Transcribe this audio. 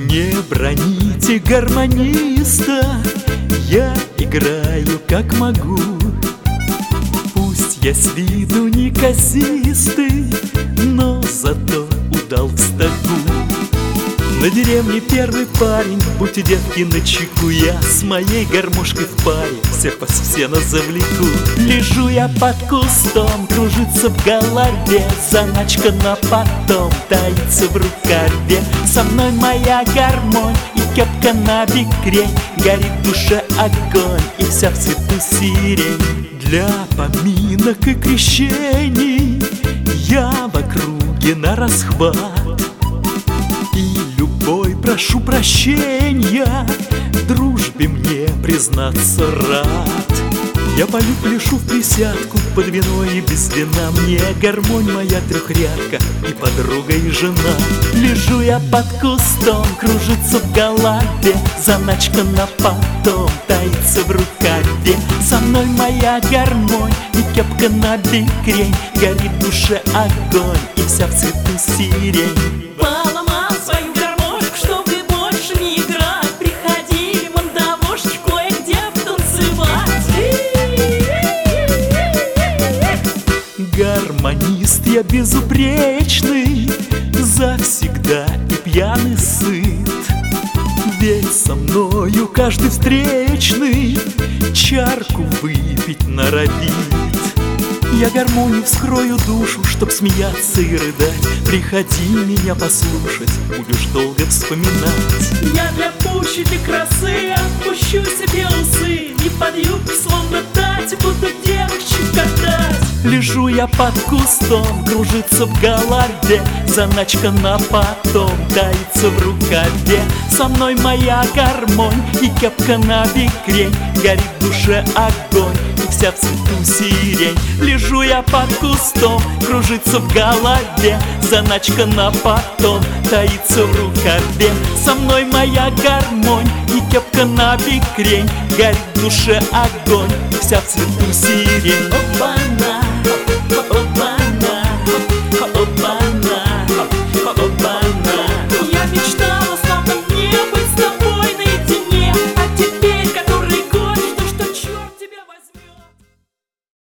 Не броните гармониста, я играю как могу. Пусть я с виду неказистый, но зато удал в стогу. На деревне первый парень, будьте девки начеку. Я с моей гармошкой в паре всех вас в сено завлеку. Лежу я под кустом, кружится в голове заначка на потом, таится в рукаве. Со мной моя гармонь и кепка на бикрень, горит в душе огонь и вся в цвету сирень. Для поминок и крещений я в округе на расхват, и любой прошу прощения, дружбе мне признаться рад. Я пою, пляшу в присядку под вино и без вина. Мне гармонь моя трехрядка и подруга, и жена. Лежу я под кустом, кружится в голове заначка на потом, таится в рукаве. Со мной моя гармонь и кепка на бикрень, горит в душе огонь и вся в цвету сирень. Поломал свою гармошку, чтобы больше не играть. Приходили мандавошки кое-где потанцевать. Гармонист я безупречный, завсегда и пьяный сыт. Ведь со мною каждый встречный чарку выпить норовит. Я гармонию вскрою душу, чтоб смеяться и рыдать. Приходи меня послушать, будешь долго вспоминать. Я для пущей ты красы отпущу себе усы, и под юбкой словно тать буду девочек катать. Лежу я под кустом, кружится в голове заначка на потом, таится в рукаве. Со мной моя гармонь и кепка на бикрень, горит в душе огонь и вся в цвету сирень. Лежу я под кустом, кружится в голове заначка на потом, таится в рукаве. Со мной моя гармонь и кепка на бикрень, горит в душе огонь и вся в цвету сирень. Опа-на!